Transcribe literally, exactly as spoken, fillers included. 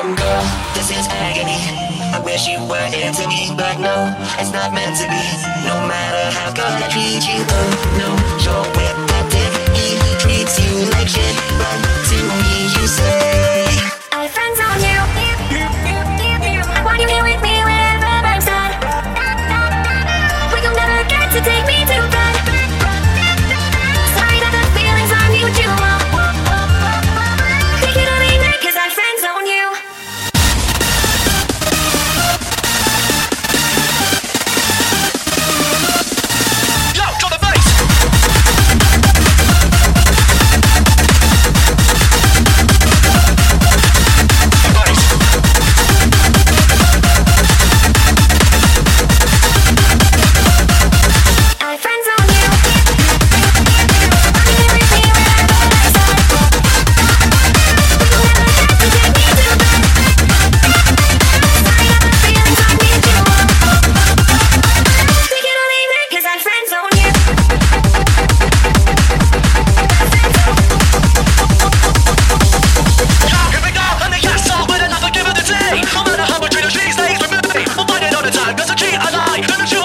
Girl, this is agony. I wish you were into me, but no, it's not meant to be. No matter how good I treat you, oh no, you're with that dick. He treats you like shit, but to me you say I friends on you. I want you here with me wherever I'm sad. But you'll never get to take me too far. Sorry that the feelings are mutual. Think it'll be great 'cause I friends on you. No matter how much treat she's stays with me. We'll find it all the time, cause I cheat, I lie.